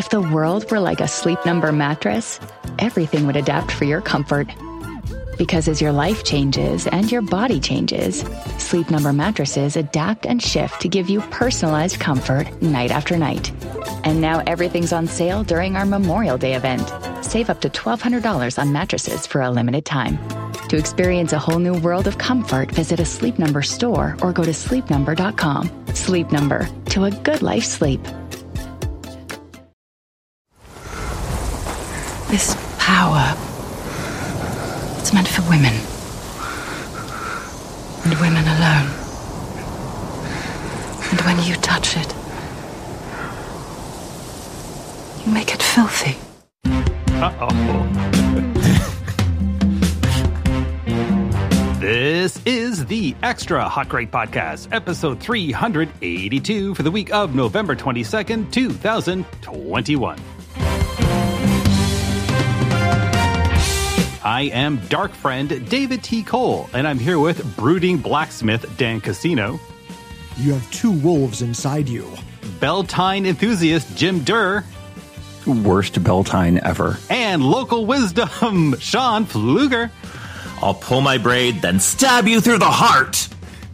If the world were like a Sleep Number mattress, everything would adapt for your comfort. Because as your life changes and your body changes, Sleep Number mattresses adapt and shift to give you personalized comfort night after night. And now everything's on sale during our Memorial Day event. Save up to $1,200 on mattresses for a limited time. To experience a whole new world of comfort, visit a Sleep Number store or go to sleepnumber.com. Sleep Number, to a good life sleep. This power, it's meant for women. And women alone. And when you touch it, you make it filthy. This is the Extra Hot Great Podcast, episode 382 for the week of November 22nd, 2021. I am Dark Friend David T. Cole, and I'm here with brooding blacksmith Dan Casino. You have two wolves inside you. Beltane enthusiast Jim Durr. Worst Beltane ever. And local wisdom Sean Pfluger. I'll pull my braid, then stab you through the heart.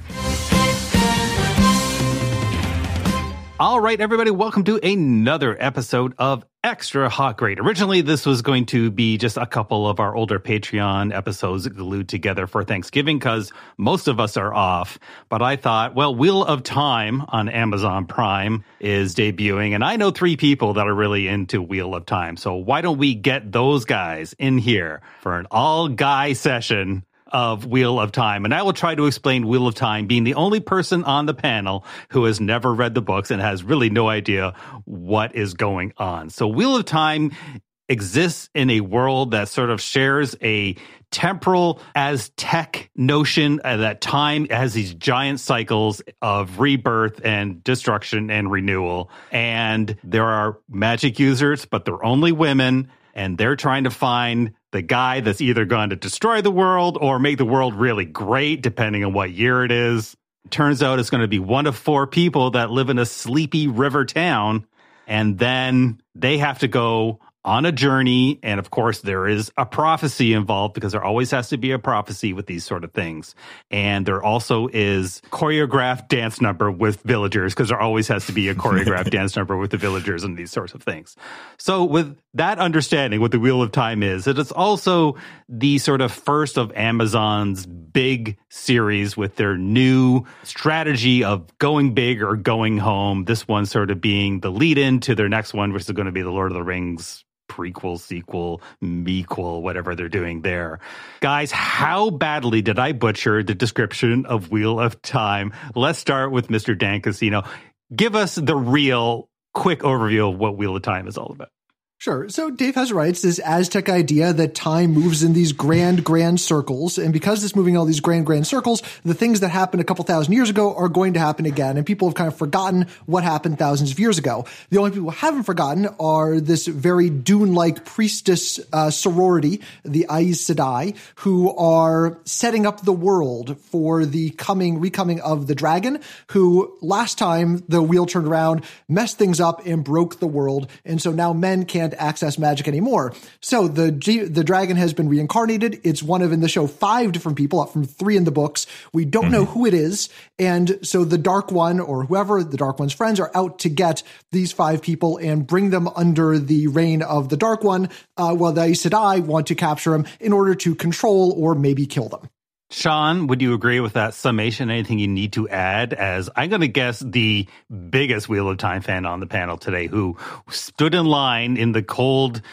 All right, everybody, welcome to another episode of Extra Hot Great. Originally, this was going to be just a couple of our older Patreon episodes glued together for Thanksgiving because most of us are off. But I thought, well, Wheel of Time on Amazon Prime is debuting, and I know 3 people that are really into Wheel of Time. So why don't we get those guys in here for an all-guy session of Wheel of Time. And I will try to explain Wheel of Time, being the only person on the panel who has never read the books and has really no idea what is going on. So Wheel of Time exists in a world that sort of shares a temporal Aztec notion that time has these giant cycles of rebirth and destruction and renewal. And there are magic users, but they're only women. And they're trying to find the guy that's either going to destroy the world or make the world really great, depending on what year it is. Turns out it's going to be one of 4 people that live in a sleepy river town. And then they have to go on a journey. And of course, there is a prophecy involved because there always has to be a prophecy with these sort of things. And there also is choreographed dance number with villagers because there always has to be a choreographed dance number with the villagers and these sorts of things. So with that understanding, what the Wheel of Time is, it is also the sort of first of Amazon's big series with their new strategy of going big or going home. This one sort of being the lead in to their next one, which is going to be the Lord of the Rings prequel, sequel, mequel, whatever they're doing there. Guys, how badly did I butcher the description of Wheel of Time? Let's start with Mr. Dan Casino. Give us the real quick overview of what Wheel of Time is all about. Sure. So Dave has right. It's this Aztec idea that time moves in these grand circles. And because it's moving in all these grand circles, the things that happened a couple thousand years ago are going to happen again. And people have kind of forgotten what happened thousands of years ago. The only people who haven't forgotten are this very Dune-like priestess sorority, the Aes Sedai, who are setting up the world for the recoming of the dragon, who last time the wheel turned around, messed things up and broke the world. And so now men can't access magic anymore. So the dragon has been reincarnated. It's one of, in the show, 5 different people, up from 3 in the books. We don't know who it is. And so the Dark One, or whoever the Dark One's friends, are out to get these 5 people and bring them under the reign of the Dark One, while the Aes Sedai want to capture them in order to control or maybe kill them. Sean, would you agree with that summation? Anything you need to add? As I'm going to guess the biggest Wheel of Time fan on the panel today, who stood in line in the cold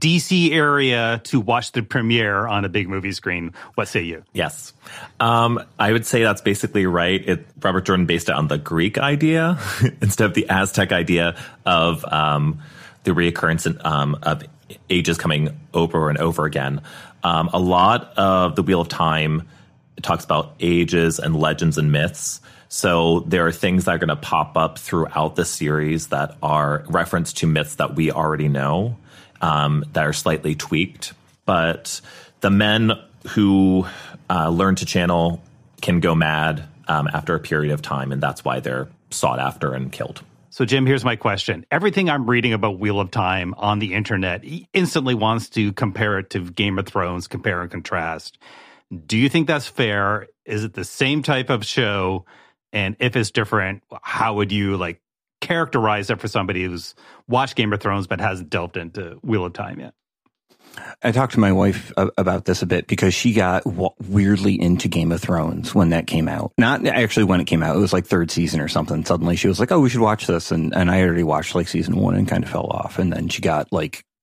DC area to watch the premiere on a big movie screen. What say you? Yes. I would say that's basically right. Robert Jordan based it on the Greek idea instead of the Aztec idea of the reoccurrence of ages coming over and over again. A lot of the Wheel of Time talks about ages and legends and myths. So there are things that are going to pop up throughout the series that are reference to myths that we already know, that are slightly tweaked. But the men who learn to channel can go mad after a period of time, and that's why they're sought after and killed. So, Jim, here's my question. Everything I'm reading about Wheel of Time on the internet instantly wants to compare it to Game of Thrones, compare and contrast. Do you think that's fair? Is it the same type of show? And if it's different, how would you characterize it for somebody who's watched Game of Thrones but hasn't delved into Wheel of Time yet? I talked to my wife about this a bit because she got weirdly into Game of Thrones when that came out. Not actually when it came out. It was like third season or something. Suddenly she was like, oh, we should watch this. And I already watched season 1 and kind of fell off. And then she got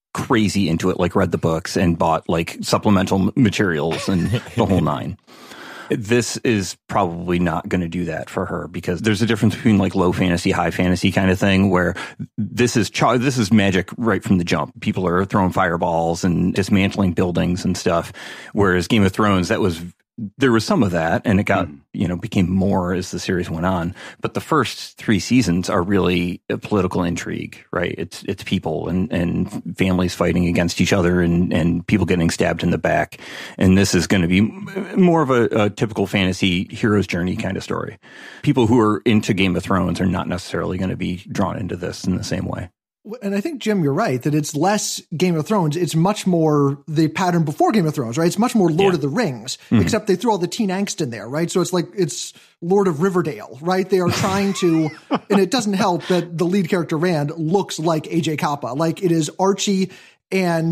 crazy into it, read the books and bought supplemental materials and the whole nine. This is probably not going to do that for her because there's a difference between low fantasy, high fantasy kind of thing where this is magic right from the jump. People are throwing fireballs and dismantling buildings and stuff. Whereas Game of Thrones, there was some of that and it got, became more as the series went on. But the first 3 seasons are really a political intrigue, right? It's people and families fighting against each other and people getting stabbed in the back. And this is going to be more of a typical fantasy hero's journey kind of story. People who are into Game of Thrones are not necessarily going to be drawn into this in the same way. And I think, Jim, you're right that it's less Game of Thrones. It's much more the pattern before Game of Thrones, right? It's much more Lord of the Rings, except they threw all the teen angst in there, right? So it's Lord of Riverdale, right? They are trying to, and it doesn't help that the lead character, Rand, looks like AJ Kappa. It is Archie and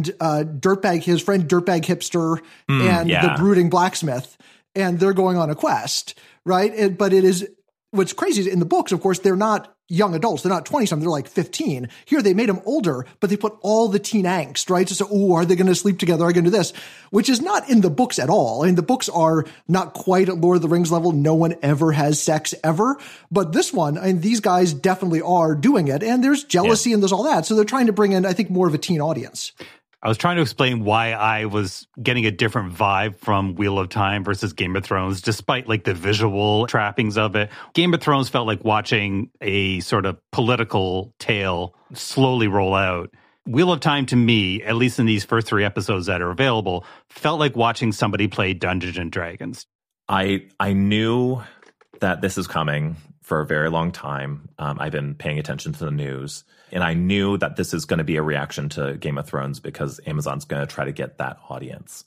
his friend Dirtbag Hipster and the brooding blacksmith, and they're going on a quest, right? But it is, what's crazy is in the books, of course, they're not young adults. They're not 20-something. They're 15. Here, they made them older, but they put all the teen angst, right? So, are they going to sleep together? Are they going to do this? Which is not in the books at all. I mean, the books are not quite at Lord of the Rings level. No one ever has sex ever. But this one, these guys definitely are doing it. And there's jealousy and there's all that. So they're trying to bring in, I think, more of a teen audience. I was trying to explain why I was getting a different vibe from Wheel of Time versus Game of Thrones, despite the visual trappings of it. Game of Thrones felt like watching a sort of political tale slowly roll out. Wheel of Time, to me, at least in these first 3 episodes that are available, felt like watching somebody play Dungeons and Dragons. I knew that this is coming for a very long time. I've been paying attention to the news. And I knew that this is going to be a reaction to Game of Thrones because Amazon's going to try to get that audience.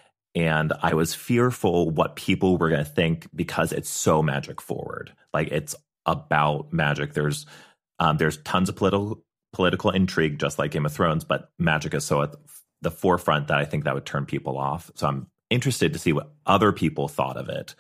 And I was fearful what people were going to think because it's so magic forward. It's about magic. There's tons of political intrigue, just like Game of Thrones, but magic is so at the forefront that I think that would turn people off. So I'm interested to see what other people thought of it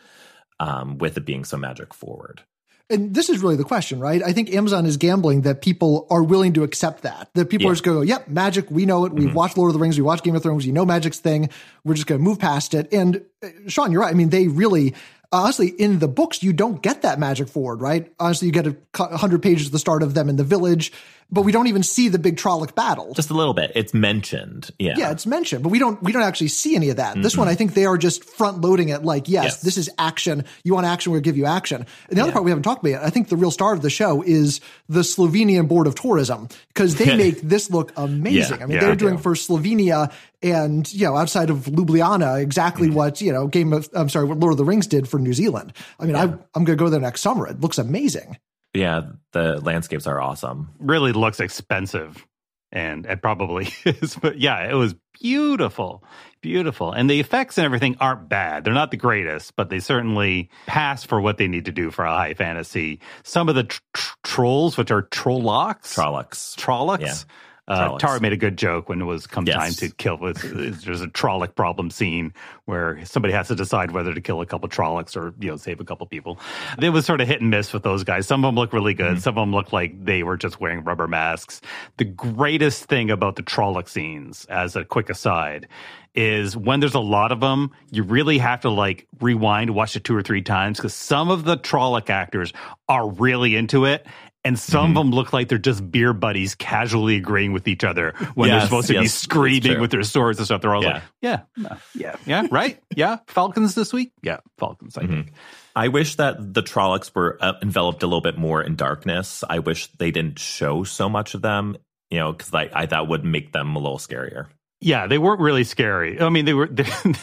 with it being so magic forward. And this is really the question, right? I think Amazon is gambling that people are willing to accept that people are just going to go, yep, magic, we know it. We've watched Lord of the Rings. We watched Game of Thrones. Magic's thing. We're just going to move past it. And Sean, you're right. I mean, they really, honestly, in the books, you don't get that magic forward, right? Honestly, you get 100 pages at the start of them in the village, but we don't even see the big Trolloc battle. Just a little bit. It's mentioned. Yeah, it's mentioned, but we don't actually see any of that. This one, I think they are just front loading it yes, this is action. You want action, we'll give you action. And the other part we haven't talked about yet, I think the real star of the show is the Slovenian Board of Tourism, because they make this look amazing. They're doing for Slovenia and, outside of Ljubljana, exactly what, what Lord of the Rings did for New Zealand. I'm going to go there next summer. It looks amazing. Yeah, the landscapes are awesome. Really looks expensive, and it probably is. But yeah, it was beautiful, beautiful. And the effects and everything aren't bad. They're not the greatest, but they certainly pass for what they need to do for a high fantasy. Some of the trolls, which are Trollocs. Yeah. Tara made a good joke when it was time to kill. There's a Trolloc problem scene where somebody has to decide whether to kill a couple Trollocs or save a couple people. It was sort of hit and miss with those guys. Some of them look really good. Some of them look like they were just wearing rubber masks. The greatest thing about the Trolloc scenes, as a quick aside, is when there's a lot of them, you really have to rewind, watch it 2 or 3 times, because some of the Trolloc actors are really into it. And some of them look like they're just beer buddies casually agreeing with each other when they're supposed to be screaming with their swords and stuff. They're all yeah, right? Yeah, Falcons this week? Yeah, Falcons, I think. I wish that the Trollocs were enveloped a little bit more in darkness. I wish they didn't show so much of them, because I that would make them a little scarier. Yeah, they weren't really scary. I mean, they were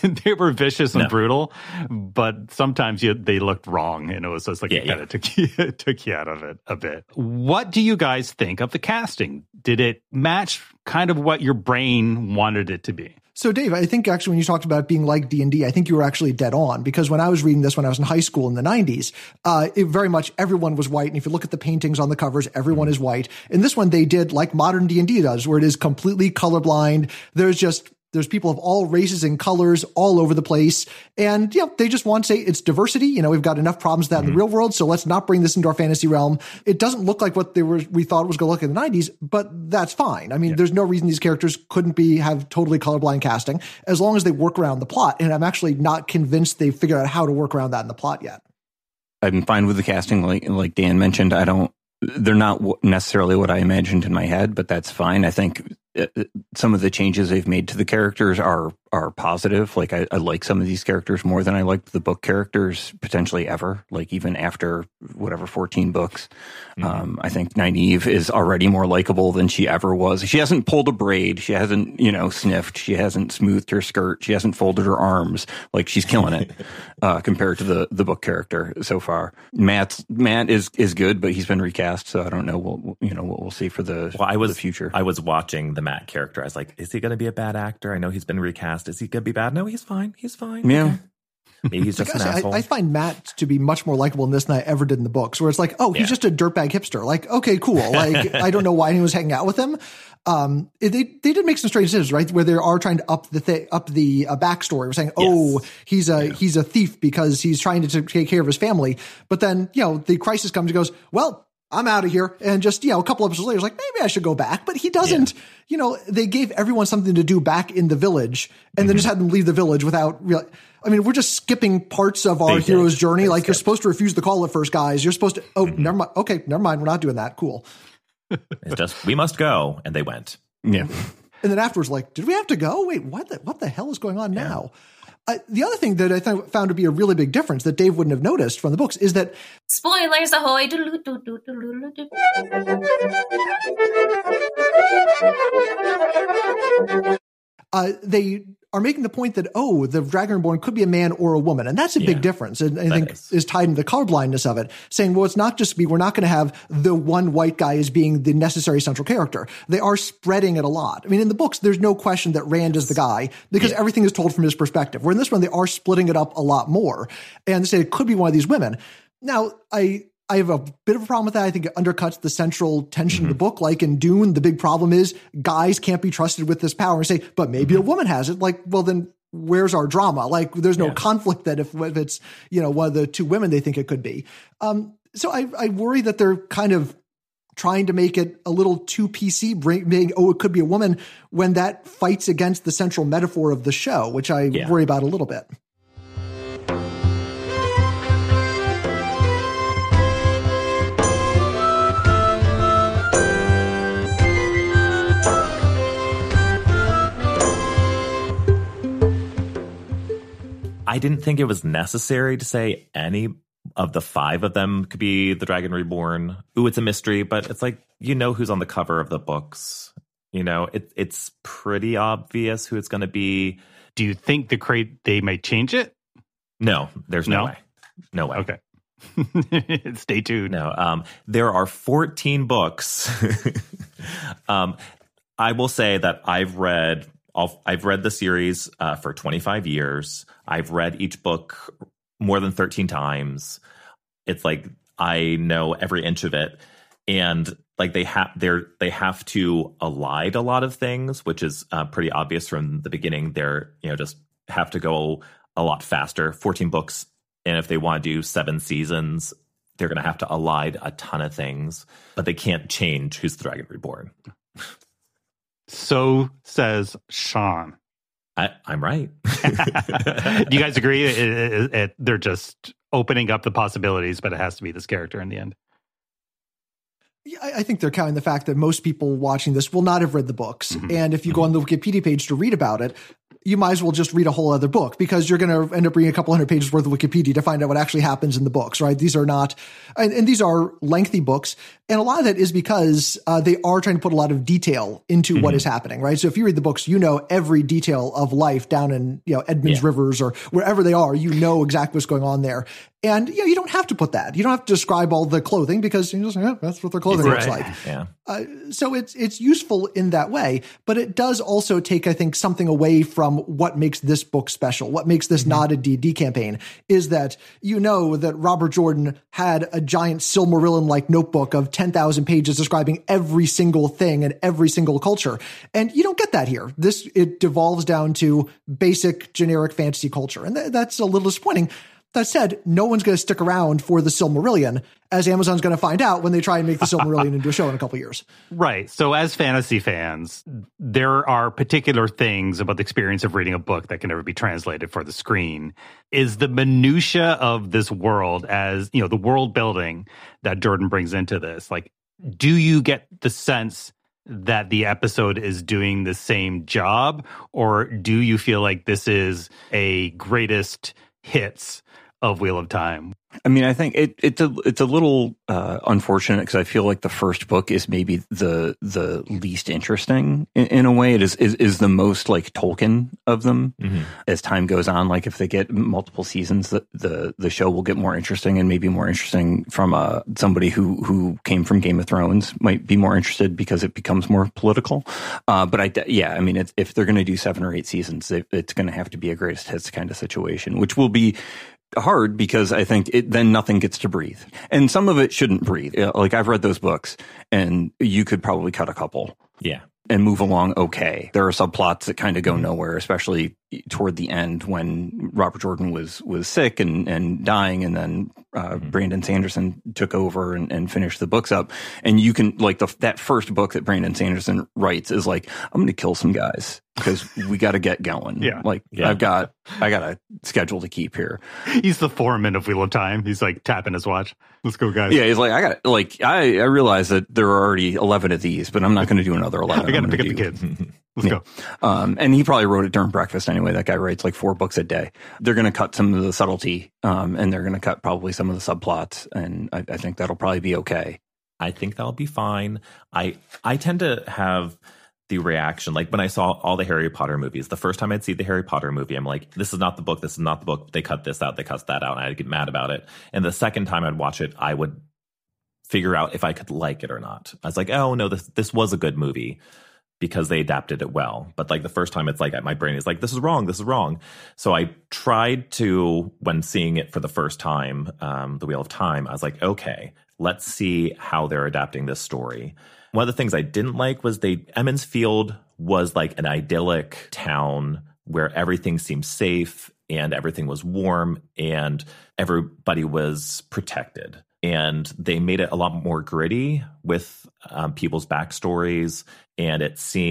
vicious and brutal, but sometimes they looked wrong, and it was just like it kind of took you out of it a bit. What do you guys think of the casting? Did it match kind of what your brain wanted it to be? So, Dave, I think actually when you talked about it being like D&D, I think you were actually dead on, because when I was reading this when I was in high school in the 90s, it very much everyone was white. And if you look at the paintings on the covers, everyone is white. In this one, they did like modern D&D does, where it is completely colorblind. There's people of all races and colors all over the place. And, they just want to say it's diversity. We've got enough problems with that in the real world, so let's not bring this into our fantasy realm. It doesn't look like what we thought it was going to look in the 90s, but that's fine. I mean, there's no reason these characters couldn't have totally colorblind casting as long as they work around the plot. And I'm actually not convinced they've figured out how to work around that in the plot yet. I'm fine with the casting. Like Dan mentioned, they're not necessarily what I imagined in my head, but that's fine. I think some of the changes they've made to the characters are positive. Like I like some of these characters more than I liked the book characters potentially ever. Like even after 14 books, I think Nynaeve is already more likable than she ever was. She hasn't pulled a braid. She hasn't, sniffed. She hasn't smoothed her skirt. She hasn't folded her arms. Like she's killing it compared to the book character so far. Matt is good, but he's been recast, so I don't know. What we'll see for the future. I was watching the Matt character. I was like, is he going to be a bad actor? I know he's been recast. Is he going to be bad? No, he's fine. He's fine. Yeah. Okay. Maybe he's just an asshole. I find Matt to be much more likable in this than I ever did in the books, where it's like, oh, he's just a dirtbag hipster. Like, okay, cool. Like, I don't know why anyone was hanging out with him. They did make some strange decisions, right? Where they are trying to up the backstory. We're saying, he's a thief because he's trying to take care of his family. But then, the crisis comes and goes, well, I'm out of here. And just, a couple episodes later, like, maybe I should go back. But he doesn't, they gave everyone something to do back in the village and then just had them leave the village without we're just skipping parts of our hero's journey. Like, you're supposed to refuse the call at first, guys. You're supposed to, never mind. Okay, never mind. We're not doing that. Cool. It's just, we must go. And they went. Yeah. And then afterwards, like, did we have to go? Wait, what the hell is going on now? The other thing that I found to be a really big difference that Dave wouldn't have noticed from the books is that spoilers ahoy. They are making the point that, the Dragon Reborn could be a man or a woman. And that's a big difference. And I think is tied into the colorblindness of it, saying, well, it's not just we're not going to have the one white guy as being the necessary central character. They are spreading it a lot. I mean, in the books, there's no question that Rand is the guy because everything is told from his perspective. Where in this one, they are splitting it up a lot more. And they say it could be one of these women. Now, I have a bit of a problem with that. I think it undercuts the central tension of the book. Like in Dune, the big problem is guys can't be trusted with this power and say, but maybe a woman has it. Like, well, then where's our drama? Like, there's no conflict that if it's, one of the two women they think it could be. So I worry that they're kind of trying to make it a little too PC, being, it could be a woman, when that fights against the central metaphor of the show, which I worry about a little bit. I didn't think it was necessary to say any of the 5 of them could be the Dragon Reborn. Ooh, it's a mystery, but it's like, who's on the cover of the books. It's pretty obvious who it's going to be. Do you think they may change it? No, there's no way. No way. Okay. Stay tuned. No, there are 14 books. I will say that I've read the series for 25 years. I've read each book more than 13 times. It's like I know every inch of it, and like they have to elide a lot of things, which is pretty obvious from the beginning. They're just have to go a lot faster. 14 books, and if they want to do 7 seasons, they're going to have to elide a ton of things, but they can't change who's the Dragon Reborn. So says Sean. I'm right. Do you guys agree? They're just opening up the possibilities, but it has to be this character in the end. Yeah, I think they're counting the fact that most people watching this will not have read the books. And if you go on the Wikipedia page to read about it, you might as well just read a whole other book, because you're going to end up reading a couple hundred pages worth of Wikipedia to find out what actually happens in the books, right? These are not, and these are lengthy books. And a lot of that is because they are trying to put a lot of detail into what is happening, right? So if you read the books, you know every detail of life down in, Edmonds Rivers or wherever they are, you know exactly what's going on there. And, you don't have to put that. You don't have to describe all the clothing, because you just, that's what their clothing looks like. Yeah. So it's useful in that way, but it does also take, I think, something away from what makes this book special. What makes this not a D&D campaign is that that Robert Jordan had a giant Silmarillion-like notebook of 10,000 pages describing every single thing and every single culture. And you don't get that here. It devolves down to basic generic fantasy culture. And that's a little disappointing. That said, no one's going to stick around for the Silmarillion, as Amazon's going to find out when they try and make the Silmarillion into a show in a couple of years. Right. So as fantasy fans, there are particular things about the experience of reading a book that can never be translated for the screen. Is the minutia of this world, as the world building that Jordan brings into this, do you get the sense that the episode is doing the same job, or do you feel like this is a greatest hits of Wheel of Time? I mean, I think it's a little unfortunate, because I feel like the first book is maybe the least interesting in a way. It is the most like Tolkien of them. As time goes on, like if they get multiple seasons, the show will get more interesting, and maybe more interesting from somebody who came from Game of Thrones might be more interested, because it becomes more political. But I mean, if they're going to do 7 or 8 seasons, it's going to have to be a greatest hits kind of situation, which will be hard, because I think then nothing gets to breathe, and some of it shouldn't breathe. Like I've read those books, and you could probably cut a couple, and move along. Okay, there are subplots that kind of go nowhere, especially toward the end when Robert Jordan was sick and dying, and then Brandon Sanderson took over and finished the books up. And you can that first book that Brandon Sanderson writes is like, I'm going to kill some guys because we got to get going. I got a schedule to keep here. He's the foreman of Wheel of Time. He's like tapping his watch. Let's go, guys. Yeah, he's like, I realize that there are already 11 of these, but I'm not going to do another 11. I got to pick up the kids. Let's go. And he probably wrote it during breakfast anyway. That guy writes like 4 books a day. They're going to cut some of the subtlety, and they're going to cut probably some of the subplots, and I think that'll probably be okay. I think that'll be fine. I tend to have the reaction, like when I saw all the Harry Potter movies, the first time I'd see the Harry Potter movie, I'm like, this is not the book, this is not the book. They cut this out, they cut that out, and I'd get mad about it. And the second time I'd watch it, I would figure out if I could like it or not. I was like, oh no, this was a good movie, because they adapted it well. But like the first time, it's like my brain is like, this is wrong. So I tried to, when seeing it for the first time, The Wheel of Time, I was like, okay, let's see how they're adapting this story. One of the things I didn't like was Emond's Field was like an idyllic town where everything seemed safe and everything was warm and everybody was protected. And they made it a lot more gritty with people's backstories, and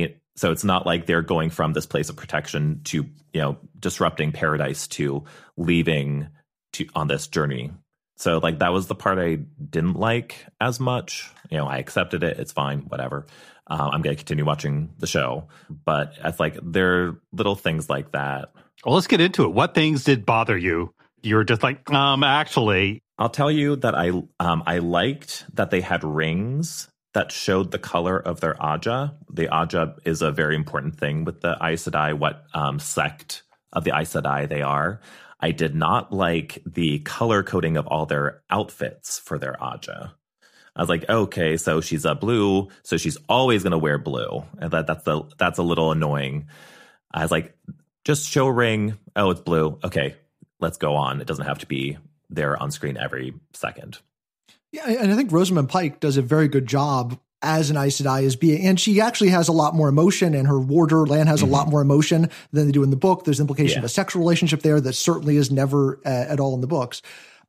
so it's not like they're going from this place of protection to disrupting paradise to leaving on this journey. So like that was the part I didn't like as much. I accepted it; it's fine, whatever. I'm going to continue watching the show, but it's like there are little things like that. Well, let's get into it. What things did bother you? You're just like, actually. I'll tell you that I liked that they had rings that showed the color of their Aja. The Aja is a very important thing with the Aes Sedai, what sect of the Aes Sedai they are. I did not like the color coding of all their outfits for their Aja. I was like, okay, so she's a blue, so she's always going to wear blue. And that's a little annoying. I was like, just show ring. Oh, it's blue. Okay, let's go on. It doesn't have to be there on screen every second. Yeah, and I think Rosamund Pike does a very good job as an Aes Sedai as being, and she actually has a lot more emotion, and her warder Lan has a lot more emotion than they do in the book. There's implication of a sexual relationship there that certainly is never at all in the books.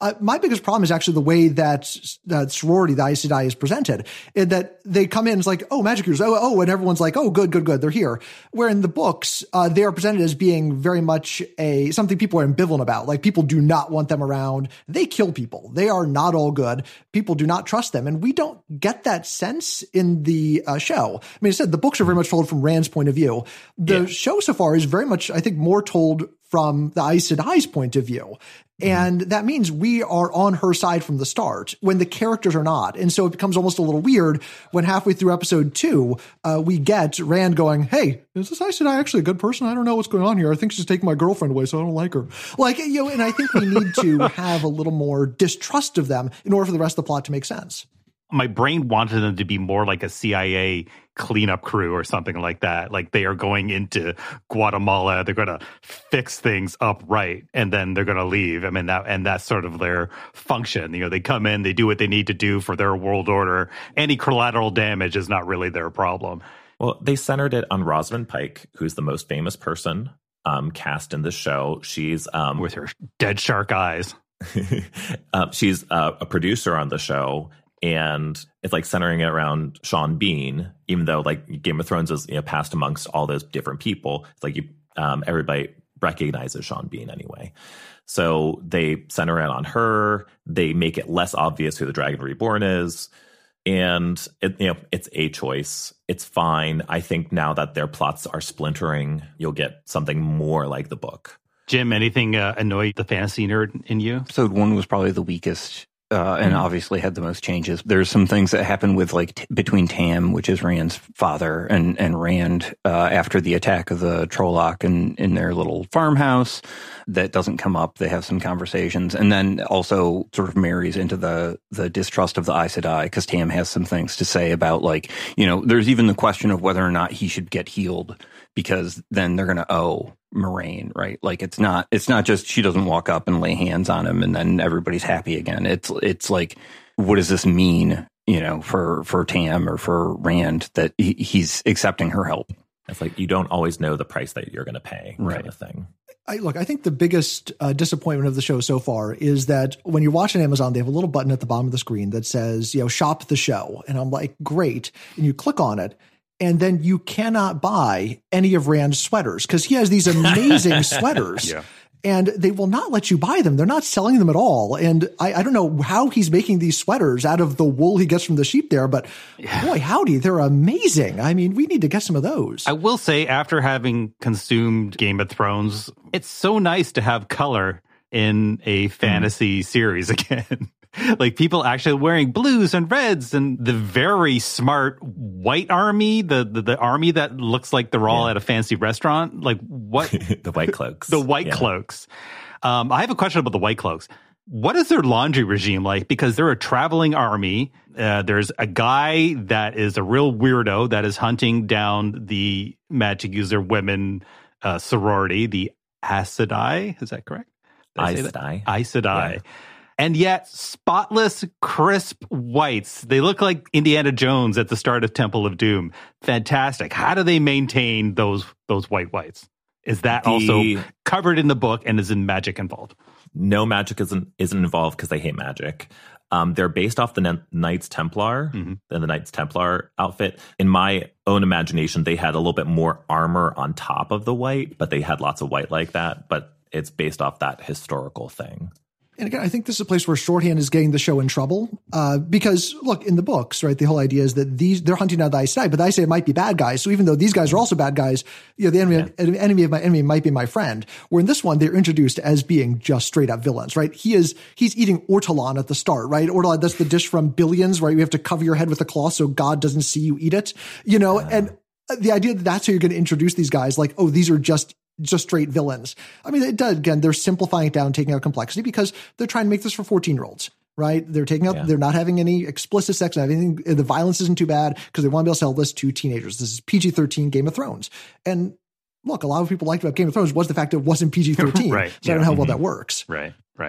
My biggest problem is actually the way that sorority, the Aes Sedai, is presented, in that they come in, it's like, oh, magic users, and everyone's like, oh, good, they're here. Where in the books, they are presented as being very much something people are ambivalent about. Like, people do not want them around. They kill people. They are not all good. People do not trust them. And we don't get that sense in the show. I mean, I said the books are very much told from Rand's point of view. The show so far is very much, I think, more told from the Aes Sedai's point of view. And that means we are on her side from the start when the characters are not. And so it becomes almost a little weird when halfway through episode 2, we get Rand going, hey, is this Aes Sedai actually a good person? I don't know what's going on here. I think she's taking my girlfriend away, so I don't like her. Like, and I think we need to have a little more distrust of them in order for the rest of the plot to make sense. My brain wanted them to be more like a CIA cleanup crew or something like that. Like, they are going into Guatemala, they're going to fix things up right, and then they're going to leave. I mean, that's sort of their function. They come in, they do what they need to do for their world order. Any collateral damage is not really their problem. Well, they centered it on Rosamund Pike, who's the most famous person cast in the show. She's with her dead shark eyes. She's a producer on the show. And it's like centering it around Sean Bean, even though like Game of Thrones is passed amongst all those different people. It's like everybody recognizes Sean Bean anyway. So they center it on her. They make it less obvious who the Dragon Reborn is. And it's a choice. It's fine. I think now that their plots are splintering, you'll get something more like the book. Jim, anything annoyed the fantasy nerd in you? Episode 1 was probably the weakest. And obviously had the most changes. There's some things that happen with between Tam, which is Rand's father, and Rand after the attack of the Trolloc in their little farmhouse that doesn't come up. They have some conversations, and then also sort of marries into the distrust of the Aes Sedai, because Tam has some things to say about there's even the question of whether or not he should get healed, because then they're going to owe Moiraine, right? Like, it's not just she doesn't walk up and lay hands on him and then everybody's happy again. It's like, what does this mean, for Tam or for Rand, that he's accepting her help? It's like, you don't always know the price that you're going to pay, right? Kind of thing. I think the biggest disappointment of the show so far is that when you're watching Amazon, they have a little button at the bottom of the screen that says, shop the show. And I'm like, great. And you click on it, and then you cannot buy any of Rand's sweaters because he has these amazing sweaters. Yeah. And they will not let you buy them. They're not selling them at all. And I don't know how he's making these sweaters out of the wool he gets from the sheep there, but boy, howdy, they're amazing. I mean, we need to get some of those. I will say, after having consumed Game of Thrones, it's so nice to have color in a fantasy series again. Like, people actually wearing blues and reds, and the very smart white army, the army that looks like they're all at a fancy restaurant. Like, what? The White Cloaks. The White Cloaks. I have a question about the White Cloaks. What is their laundry regime like? Because they're a traveling army. There's a guy that is a real weirdo that is hunting down the magic user women sorority, the Aes Sedai. Is that correct? Aes Sedai. Aes Sedai. Yeah. And yet, spotless, crisp whites. They look like Indiana Jones at the start of Temple of Doom. Fantastic. How do they maintain those white whites? Is that also covered in the book, and is in magic involved? No, magic isn't involved because they hate magic. They're based off the Knights Templar and the Knights Templar outfit. In my own imagination, they had a little bit more armor on top of the white, but they had lots of white like that. But it's based off that historical thing. And again, I think this is a place where shorthand is getting the show in trouble because, look, in the books, right, the whole idea is that they're hunting down the Aes Sedai, but the Aes Sedai might be bad guys. So even though these guys are also bad guys, the enemy of my enemy might be my friend. Where in this one, they're introduced as being just straight up villains, right? He's eating ortolan at the start, right? Ortolan, that's the dish from Billions, right? You have to cover your head with a cloth so God doesn't see you eat it, and the idea that that's how you're going to introduce these guys, like, oh, these are just straight villains. I mean, it does, again, they're simplifying it down, taking out complexity because they're trying to make this for 14-year-olds, right? They're taking out, they're not having any explicit sex, not having anything, the violence isn't too bad because they want to be able to sell this to teenagers. This is PG-13 Game of Thrones. And look, a lot of people liked about Game of Thrones was the fact that it wasn't PG-13. Right. So I don't know how well that works. Right.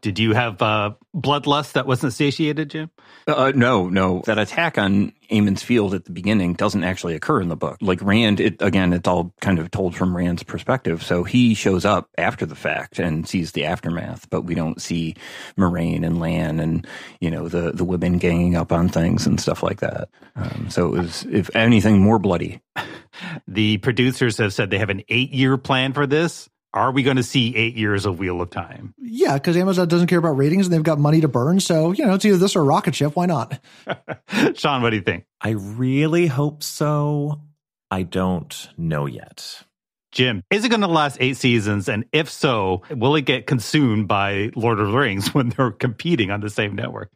Did you have bloodlust that wasn't satiated, Jim? No. That attack on Amon's Field at the beginning doesn't actually occur in the book. Like Rand, it's all kind of told from Rand's perspective. So he shows up after the fact and sees the aftermath, but we don't see Moiraine and Lan and, the women ganging up on things and stuff like that. So it was, if anything, more bloody. The producers have said they have an 8-year plan for this. Are we going to see 8 years of Wheel of Time? Yeah, because Amazon doesn't care about ratings and they've got money to burn. So, it's either this or a rocket ship. Why not? Sean, what do you think? I really hope so. I don't know yet. Jim, is it going to last 8 seasons? And if so, will it get consumed by Lord of the Rings when they're competing on the same network?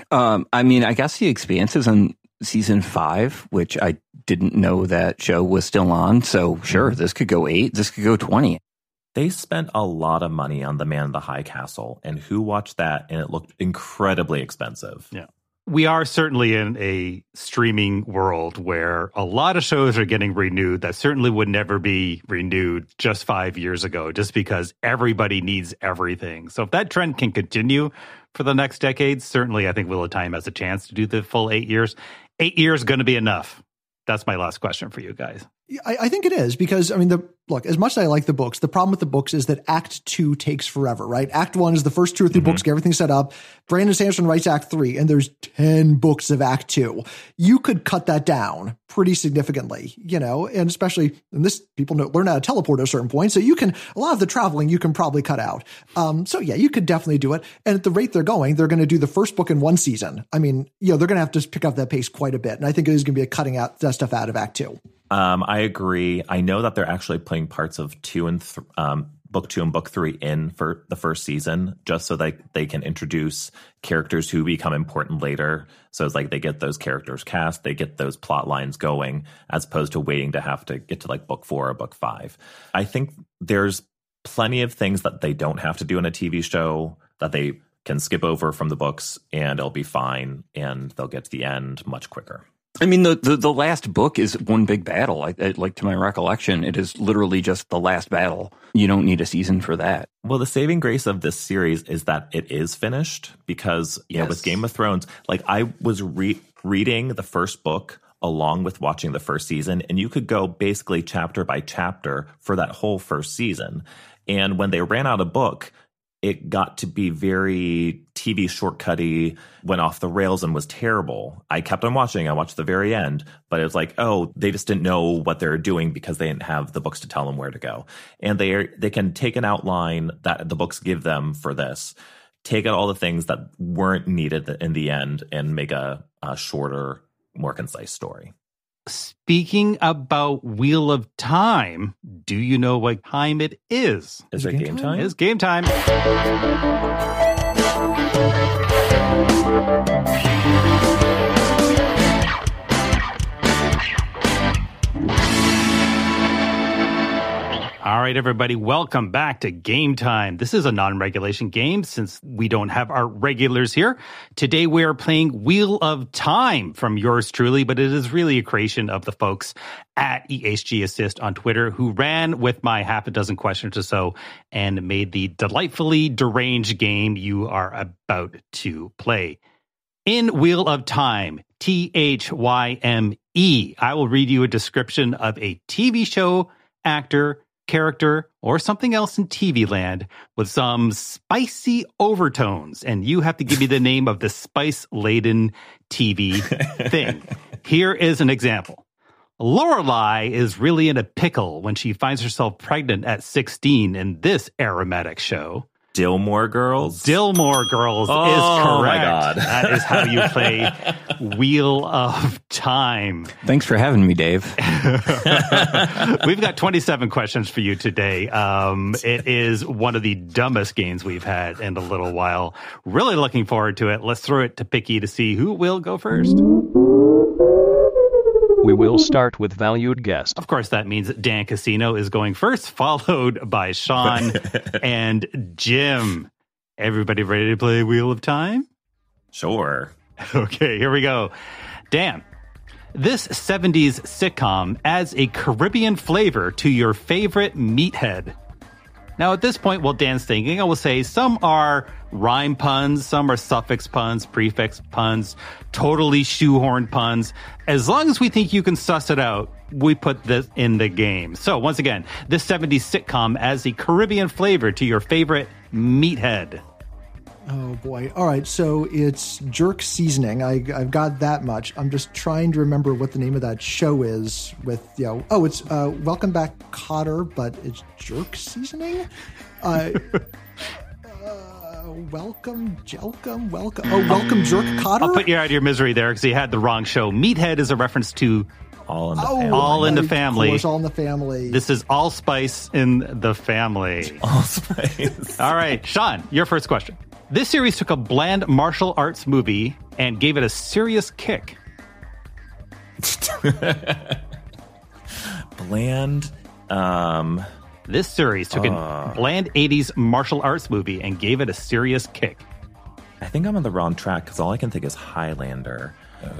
I guess The Expanse is on season 5, which I didn't know that show was still on. So sure, this could go 8, this could go 20. They spent a lot of money on The Man in the High Castle, and who watched that? And it looked incredibly expensive. Yeah. We are certainly in a streaming world where a lot of shows are getting renewed that certainly would never be renewed just 5 years ago, just because everybody needs everything. So if that trend can continue for the next decade, certainly I think Wheel of Time has a chance to do the full 8 years. 8 years going to be enough? That's my last question for you guys. I think it is because, look, as much as I like the books, the problem with the books is that Act 2 takes forever, right? Act 1 is the first 2 or 3 books, get everything set up. Brandon Sanderson writes Act 3, and there's 10 books of Act 2. You could cut that down pretty significantly, and especially in this, people learn how to teleport at a certain point. So a lot of the traveling you can probably cut out. So yeah, you could definitely do it. And at the rate they're going to do the first book in 1 season. They're going to have to pick up that pace quite a bit. And I think it is going to be a cutting out that stuff out of Act 2. I agree. I know that they're actually putting parts of book 2 and book 3 in for the first season, just so that they can introduce characters who become important later. So it's like they get those characters cast, they get those plot lines going, as opposed to waiting to have to get to like book 4 or book 5. I think there's plenty of things that they don't have to do in a TV show that they can skip over from the books, and it'll be fine, and they'll get to the end much quicker. The last book is one big battle. Like to my recollection, it is literally just the last battle. You don't need a season for that. Well, the saving grace of this series is that it is finished because, with Game of Thrones, like I was reading the first book along with watching the first season, and you could go basically chapter by chapter for that whole first season. And when they ran out of book, it got to be very TV shortcutty, went off the rails and was terrible. I kept on watching. I watched the very end, but it was like, oh, they just didn't know what they were doing because they didn't have the books to tell them where to go. And they can take an outline that the books give them for this, take out all the things that weren't needed in the end, and make a shorter, more concise story. Speaking about Wheel of Time, do you know what time it is? Is it game time? It's game time. All right, everybody, welcome back to Game Time. This is a non-regulation game since we don't have our regulars here. Today we are playing Wheel of Time from yours truly, but it is really a creation of the folks at EHG Assist on Twitter who ran with my half a dozen questions or so and made the delightfully deranged game you are about to play. In Wheel of Time, THYME, I will read you a description of a TV show, actor, character, or something else in TV land with some spicy overtones, and you have to give me the name of the spice-laden TV thing. Here is an example. Lorelai is really in a pickle when she finds herself pregnant at 16 in this aromatic show. Gilmore Girls? Gilmore Girls is correct. Oh my God. That is how you play Wheel of Time. Thanks for having me, Dave. We've got 27 questions for you today. It is one of the dumbest games we've had in a little while. Really looking forward to it. Let's throw it to Picky to see who will go first. We will start with valued guest. Of course, that means that Dan Casino is going first, followed by Sean and Jim. Everybody ready to play Wheel of Time? Sure. Okay, here we go. Dan, this 70s sitcom adds a Caribbean flavor to your favorite meathead. Now, at this point, while Dan's thinking, I will say some are rhyme puns, some are suffix puns, prefix puns, totally shoehorned puns. As long as we think you can suss it out, we put this in the game. So, once again, this 70s sitcom adds the Caribbean flavor to your favorite meathead. Oh, boy. All right, so it's jerk seasoning. I've got that much. I'm just trying to remember what the name of that show is with, it's Welcome Back, Kotter, but it's jerk seasoning? Welcome Jerk Kotter? I'll put you out of your misery there because you had the wrong show. Meathead is a reference to All in the Family. All in the Family. Of course, All in the Family. This is Allspice in the Family. Allspice. All right, Sean, your first question. This series took a bland martial arts movie and gave it a serious kick. Bland. This series took a bland 80s martial arts movie and gave it a serious kick. I think I'm on the wrong track because all I can think is Highlander.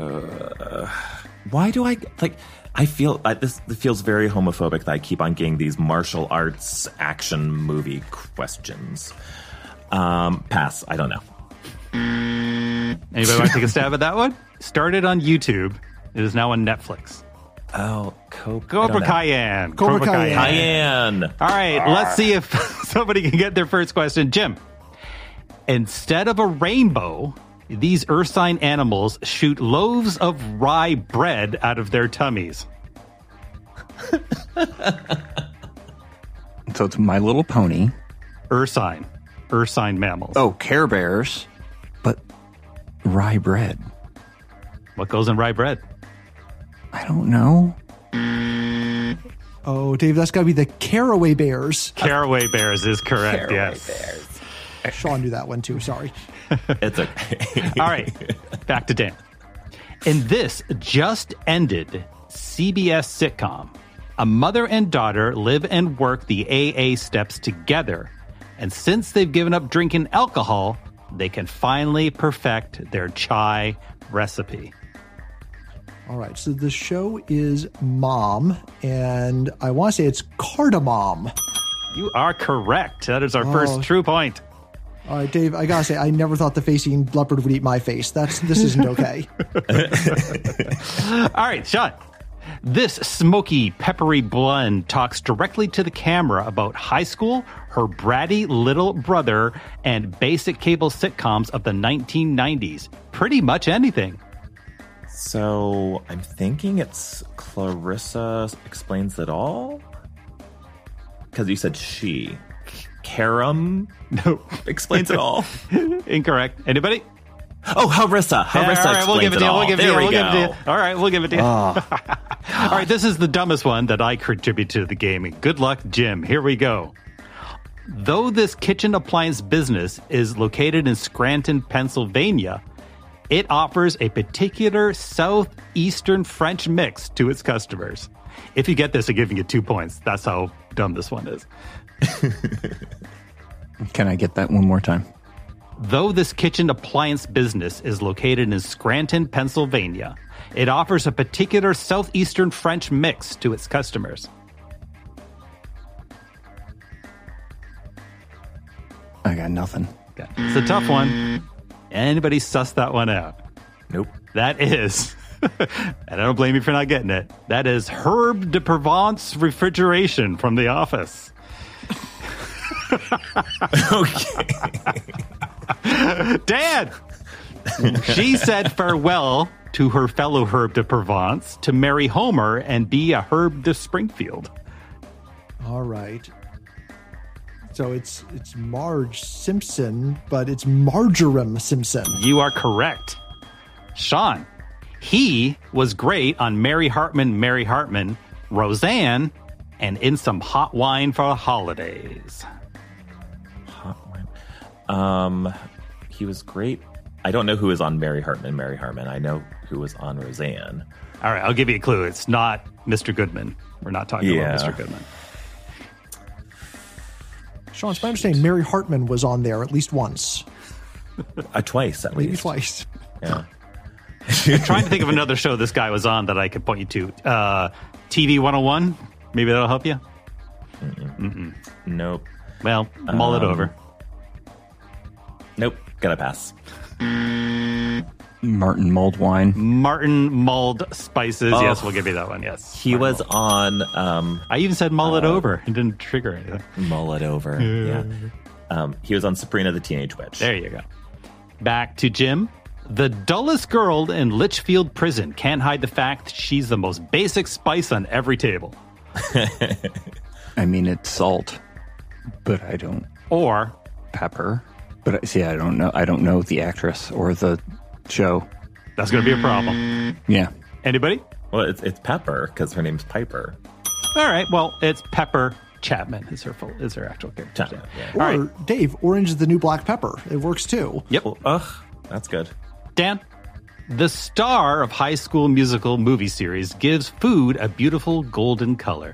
Why do I feel this feels very homophobic that I keep on getting these martial arts action movie questions. Pass. I don't know. Anybody want to take a stab at that one? Started on YouTube. It is now on Netflix. Oh, Cobra Cayenne. Cobra Cayenne. Cayenne. All right, let's see if somebody can get their first question. Jim, instead of a rainbow, these ursine animals shoot loaves of rye bread out of their tummies. So it's My Little Pony. Ursine mammals. Oh, Care Bears, but rye bread. What goes in rye bread? I don't know. Oh, Dave, that's got to be the Caraway Bears. Caraway Bears is correct, yes. Bears. Sean knew that one too, sorry. It's okay. All right, back to Dan. In this just ended CBS sitcom, a mother and daughter live and work the AA steps together. And since they've given up drinking alcohol, they can finally perfect their chai recipe. All right, so the show is Mom, and I want to say it's Cardamom. You are correct. That is our first true point. All right, Dave, I gotta say, I never thought the face-eating leopard would eat my face. This isn't okay. All right, Sean. This smoky, peppery blend talks directly to the camera about high school, her bratty little brother, and basic cable sitcoms of the 1990s. Pretty much anything. So I'm thinking it's Clarissa Explains It All? Because you said she. Karam Explains It All? Incorrect. Anybody? Oh, Harissa. Harissa all right, we'll give it to you. all. We'll give it There to you. we We'll give it to you. go. All right, we'll give it to you. All right, this is the dumbest one that I contribute to the game. Good luck, Jim. Here we go. Though this kitchen appliance business is located in Scranton, Pennsylvania, it offers a particular southeastern French mix to its customers. If you get this, I'm giving you 2 points. That's how dumb this one is. Can I get that one more time? Though this kitchen appliance business is located in Scranton, Pennsylvania, it offers a particular southeastern French mix to its customers. I got nothing. Okay. It's a tough one. Anybody suss that one out? Nope. That is, and I don't blame you for not getting it, that is Herb de Provence refrigeration from The Office. Okay. Dad! She said farewell to her fellow Herb de Provence to marry Homer and be a Herb de Springfield. All right. So it's Marge Simpson, but it's Marjoram Simpson. You are correct. Sean, he was great on Mary Hartman, Roseanne, and In Some Hot Wine for the Holidays. Hot wine. He was great. I don't know who was on Mary Hartman. I know who was on Roseanne. All right, I'll give you a clue. It's not Mr. Goodman. We're not talking about Mr. Goodman. Sean, it's my understanding Mary Hartman was on there at least once. Twice, at least. Maybe twice. Yeah. I'm trying to think of another show this guy was on that I could point you to. TV 101? Maybe that'll help you? Nope. Well, mull it over. Nope, gotta pass. Martin mulled wine. Martin mulled spices. Oh. Yes, we'll give you that one. Yes. He was on I even said mull it over. It didn't trigger anything. Mull It Over. Yeah. He was on Sabrina the Teenage Witch. There you go. Back to Jim. The dullest girl in Litchfield Prison can't hide the fact she's the most basic spice on every table. I mean, it's salt, but I don't Or pepper. But see, I don't know. I don't know the actress or the show. that's going to be a problem. Yeah. Anybody? Well, it's Pepper because her name's Piper. All right. Well, it's Pepper Chapman is her actual character. Chapman, yeah. Or All right. Dave, orange is the new black pepper. It works too. Yep. Well, ugh, that's good. Dan, the star of High School Musical movie series gives food a beautiful golden color.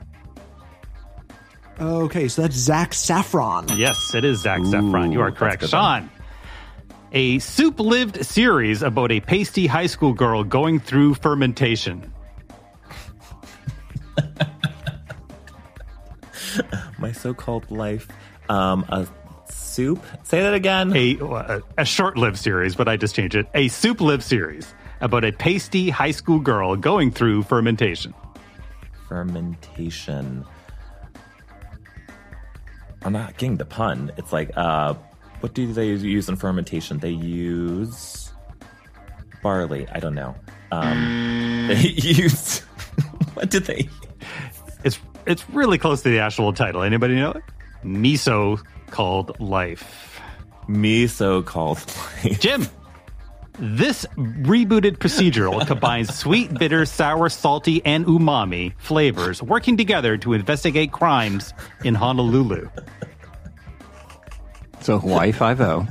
Okay, so that's Zach Saffron. Yes, it is Zach Saffron. You are that's correct. good Sean, a soup-lived series about a pasty high school girl going through fermentation. My so-called life. A soup? Say that again. A short-lived series, but I just changed it. A soup-lived series about a pasty high school girl going through fermentation. Fermentation. I'm not getting the pun. It's like, what do they use in fermentation? They use barley. I don't know. They use... What did they... It's really close to the actual title. Anybody know it? Miso called life. Miso called life. Jim, this rebooted procedural combines sweet, bitter, sour, salty, and umami flavors working together to investigate crimes in Honolulu. So Hawaii 5-0.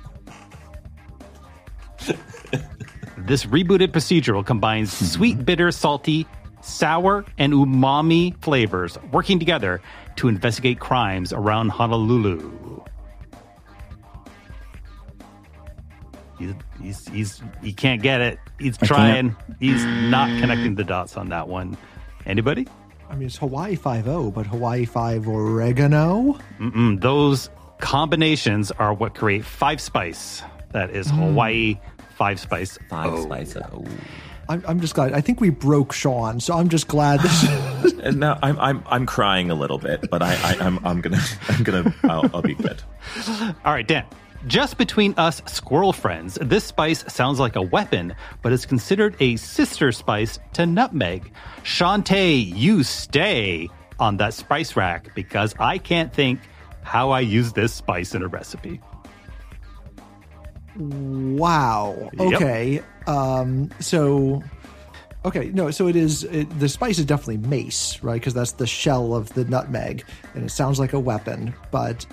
This rebooted procedural combines sweet, bitter, salty, sour, and umami flavors working together to investigate crimes around Honolulu. He can't get it. He's trying. He's not connecting the dots on that one. Anybody? I mean, it's Hawaii 5-0, but Hawaii 5 oregano? Those combinations are what create Five Spice. That is Hawaii Five Spice. Five Spice. Oh. I'm just glad. I think we broke Sean, so I'm just glad. This And now I'm crying a little bit, but I'll be good. All right, Dan. Just between us squirrel friends, this spice sounds like a weapon, but is considered a sister spice to nutmeg. Shantae, you stay on that spice rack because I can't think how I use this spice in a recipe. Wow. Yep. Okay. So it is. The spice is definitely mace, right? Because that's the shell of the nutmeg, and it sounds like a weapon. But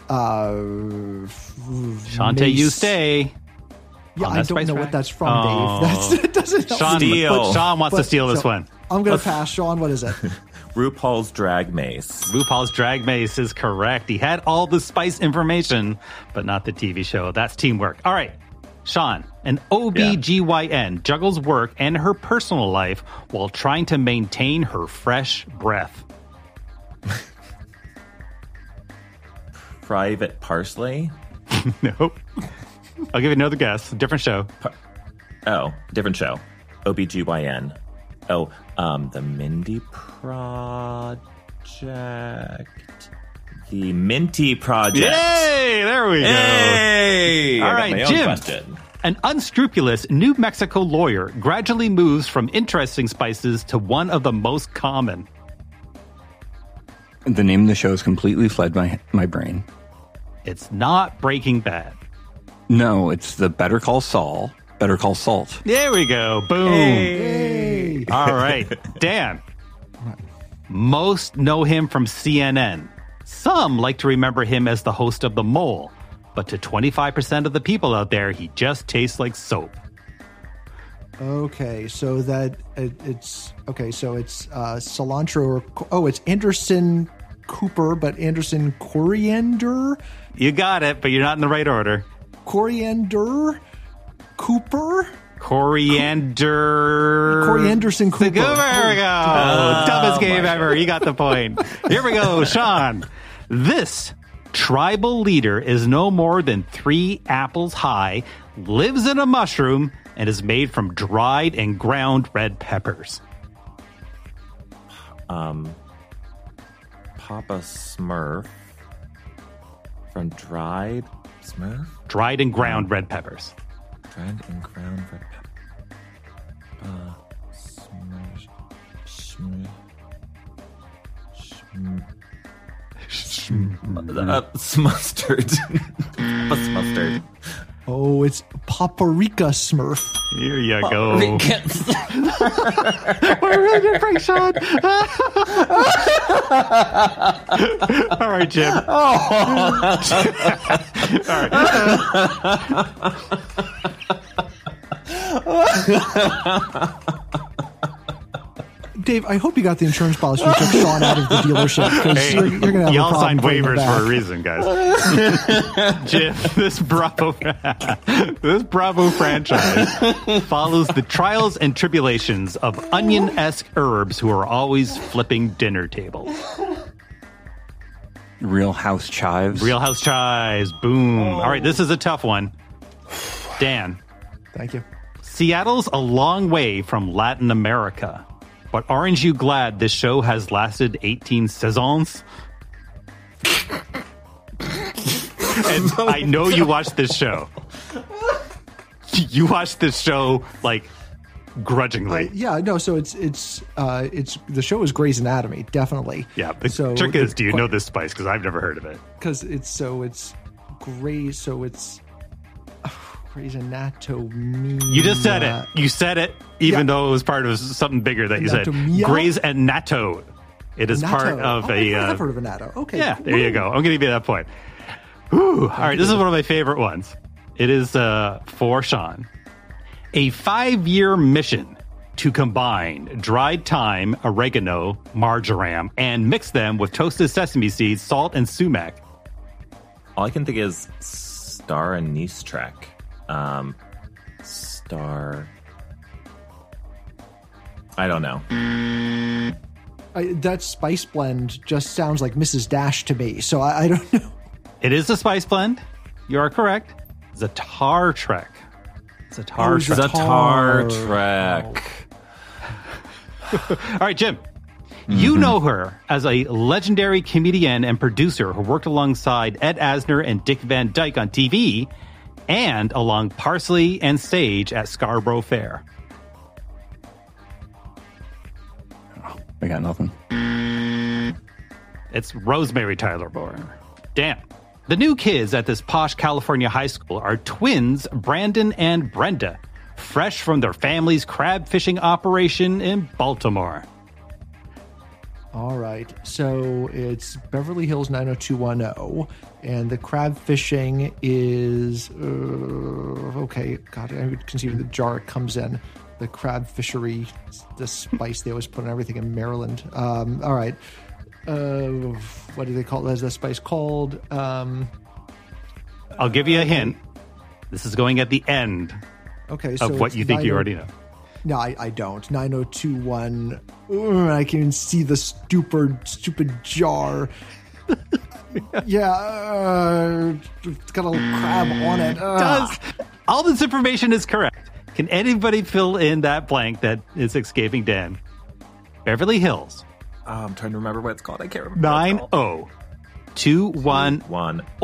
Shantae, you stay. Yeah, on I that don't spice know rack? what that's from, Dave. That doesn't help. Sean, Steal. Sean wants to steal this one. I'm gonna pass. Sean, what is it? RuPaul's Drag Mace. RuPaul's Drag Mace is correct. He had all the spice information, but not the TV show. That's teamwork. All right. Sean, an OBGYN juggles work and her personal life while trying to maintain her fresh breath. Private Parsley. Nope. I'll give you another guess. Different show. Different show. OBGYN. The Mindy Project. The Minty Project. Yay! There we go. Hey! All I got right, my own Jim. question. An unscrupulous New Mexico lawyer gradually moves from interesting spices to one of the most common. The name of the show has completely fled my brain. It's not Breaking Bad. No, it's the Better Call Saul. Better Call Salt. There we go. Boom. Hey. All right. Dan. Most know him from CNN. Some like to remember him as the host of The Mole. But to 25% of the people out there, he just tastes like soap. Okay, so it's cilantro or it's Anderson Cooper, but Anderson Coriander. You got it, but you're not in the right order. Coriander Cooper. Corianderson Cooper. There we go. Dumbest game ever. You got the point. Here we go, Sean. This tribal leader is no more than 3 apples high, lives in a mushroom, and is made from dried and ground red peppers. Papa Smurf from dried Smurf? Dried and ground red peppers. Dried and ground red pepper. Mustard. What's mustard? Oh, it's Paprika Smurf. Here you go. We're really good, Frank Sean. All right, Jim. All right. Dave, I hope you got the insurance policy you took Sean out of the dealership, because Hey, you're going to have y'all a problem signed bringing him waivers back. for a reason, guys. Jim, this Bravo franchise follows the trials and tribulations of onion-esque herbs who are always flipping dinner tables. Real House Chives. Real House Chives, boom. All right, this is a tough one. Dan, Thank you. Seattle's a long way from Latin America, but aren't you glad this show has lasted 18 seasons? And I know you watched this show. You watched this show like grudgingly. So it's the show is Grey's Anatomy, definitely. Yeah, the So trick is, do you know this spice? Because I've never heard of it. Because it's Grey's, so it's Grey's Anatomy. You just said it. You said it, even Yeah. though it was part of something bigger that you said. Anatomia? Grey's Anatomy. It is part of I've heard of a natto. Okay. Yeah, there you go. I'm going to give you that point. Whew. All right, this is one of my favorite ones. It is for Sean. A 5-year mission to combine dried thyme, oregano, marjoram, and mix them with toasted sesame seeds, salt, and sumac. All I can think is Star Anise Trek. Star. I don't know. That spice blend just sounds like Mrs. Dash to me, so I don't know. It is a spice blend. You are correct. Zatar Trek. Zatar Trek. Zatar Trek. All right, Jim. You know her as a legendary comedian and producer who worked alongside Ed Asner and Dick Van Dyke on TV and along Parsley and Sage at Scarborough Fair. I got nothing. It's Rosemary Tyler Moore. Dan. The new kids at this posh California high school are twins Brandon and Brenda, fresh from their family's crab fishing operation in Baltimore. All right, so it's Beverly Hills 90210, and the crab fishing is okay. God, I can see the jar it comes in. The crab fishery, the spice they always put on everything in Maryland. All right, what do they call it? Is that spice called? I'll give you a hint. This is going at the end Okay, so of what it's you think you already know. No, I don't. 9021. I can even see the stupid jar. Yeah, it's got a little crab on it. Does all this information is correct? Can anybody fill in that blank that is escaping Dan? Beverly Hills. I'm trying to remember what it's called. I can't remember. 9021 1.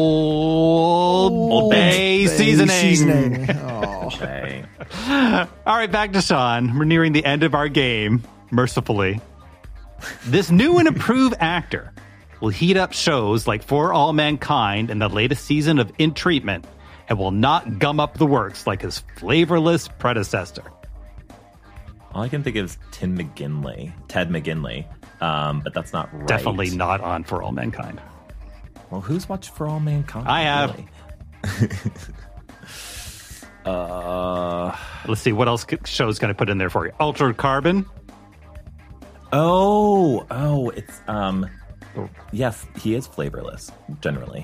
Old Bay seasoning. Oh. Okay. All right, back to Sean. We're nearing the end of our game, mercifully. This new and improved actor will heat up shows like For All Mankind and the latest season of In Treatment and will not gum up the works like his flavorless predecessor. All I can think of is Ted McGinley, but that's not right. Definitely not on For All Mankind. Well, who's watched For All Mankind? I have. Really? Let's see, what else shows can I put in there for you? Altered Carbon. Oh, it's yes, he is flavorless generally.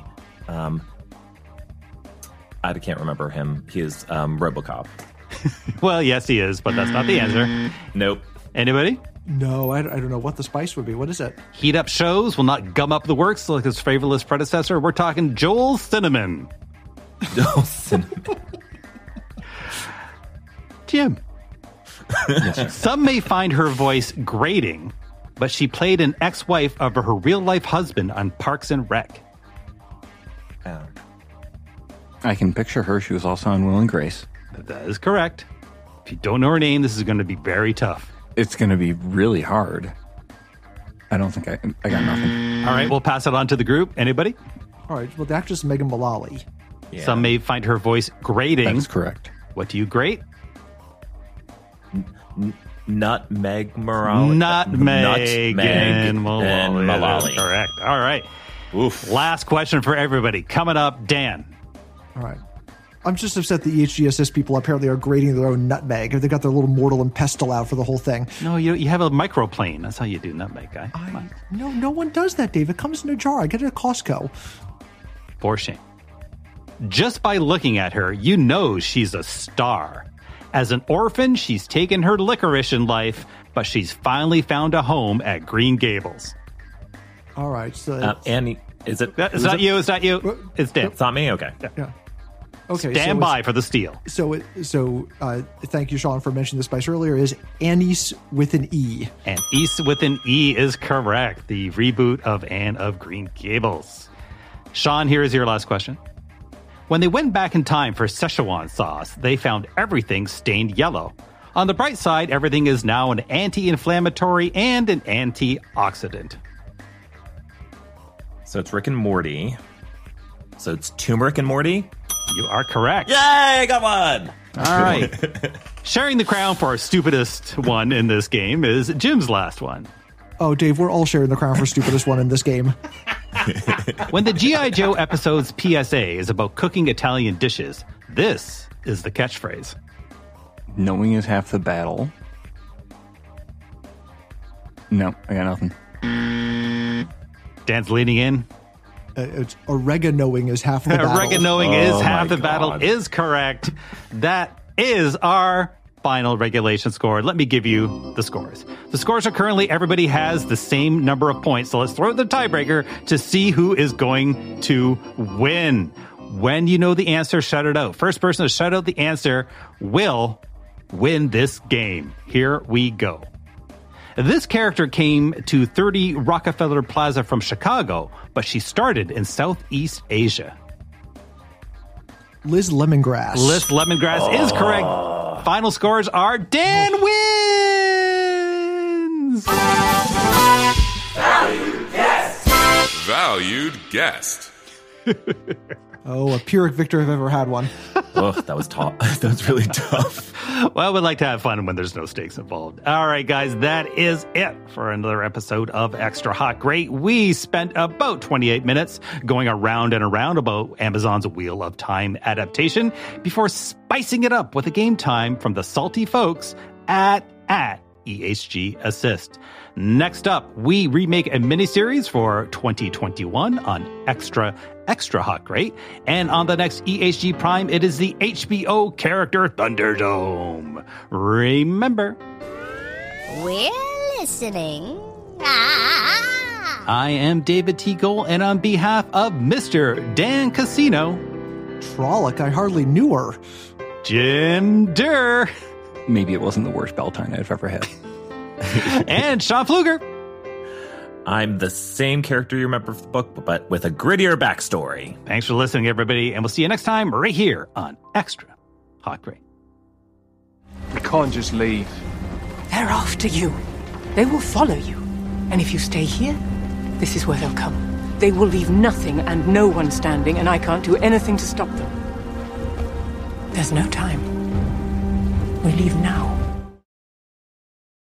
I can't remember him. He is RoboCop. Well, yes, he is, but that's not the answer. Nope. Anybody? No, I don't know what the spice would be. What is it? Heat up shows will not gum up the works like his favorite predecessor. We're talking Joel Cinnamon. Joel Cinnamon. Jim. Yes. Some may find her voice grating, but she played an ex-wife of her real-life husband on Parks and Rec. I can picture her. She was also on Will and Grace. That is correct. If you don't know her name, this is going to be very tough. It's going to be really hard. I don't think I got nothing. All right, we'll pass it on to the group. Anybody? All right. Well, the actress Megan Mullally. Yeah. Some may find her voice grating. That is correct. What do you grate? Nutmeg Morale. Nutmeg and Mullally. Correct. All right. Oof. Last question for everybody. Coming up, Dan. All right. I'm just upset the EHG Assist people apparently are grating their own nutmeg. They got their little mortal and pestle out for the whole thing. No, you have a microplane. That's how you do nutmeg, guy. No one does that, Dave. It comes in a jar. I get it at Costco. For shame. Just by looking at her, you know she's a star. As an orphan, she's taken her licorice in life, but she's finally found a home at Green Gables. All right. So Annie, is it? It's not you. It's not you. It's Dan. It's not me? Okay. yeah. Okay. Stand by for the steal. So thank you, Sean, for mentioning the spice earlier. Is anise with an E? And East with an E is correct. The reboot of Anne of Green Gables. Sean, here is your last question. When they went back in time for Szechuan sauce, they found everything stained yellow. On the bright side, everything is now an anti-inflammatory and an antioxidant. So it's Rick and Morty. So it's Turmeric and Morty? You are correct. Yay, I got one! All right. Sharing the crown for our stupidest one in this game is Jim's last one. Oh, Dave, we're all sharing the crown for stupidest one in this game. When the G.I. Joe episode's PSA is about cooking Italian dishes, this is the catchphrase. Knowing is half the battle. No, I got nothing. Dan's leaning in. It's oreganoing is half the battle. Oreganoing is half the my battle God. is correct. That is our final regulation score. Let me give you the scores. The scores are currently everybody has the same number of points. So let's throw the tiebreaker to see who is going to win. When you know the answer, shout it out. First person to shout out the answer will win this game. Here we go. This character came to 30 Rockefeller Plaza from Chicago, but she started in Southeast Asia. Liz Lemongrass. Liz Lemongrass is correct. Final scores are Dan wins! Valued guest. Oh, a Pyrrhic victor if I've ever had one. Oh, that was tough. That was really tough. Well, we'd like to have fun when there's no stakes involved. All right, guys, that is it for another episode of Extra Hot Great. We spent about 28 minutes going around and around about Amazon's Wheel of Time adaptation before spicing it up with a game time from the salty folks at EHG Assist. Next up, we remake a miniseries for 2021 on Extra Hot Great. And on the next EHG Prime, it is the HBO character Thunderdome. Remember, We're listening. Ah! I am David T. Gold, and on behalf of Mr. Dan Casino, Trolloc, I hardly knew her. Jim Durr, Maybe it wasn't the worst bell time I've ever had. and Sean Pfluger. I'm the same character you remember from the book, but with a grittier backstory. Thanks for listening, everybody, and we'll see you next time right here on Extra Hot Great. We can't just leave. They're after you. They will follow you. And if you stay here, this is where they'll come. They will leave nothing and no one standing, and I can't do anything to stop them. There's no time. We leave now.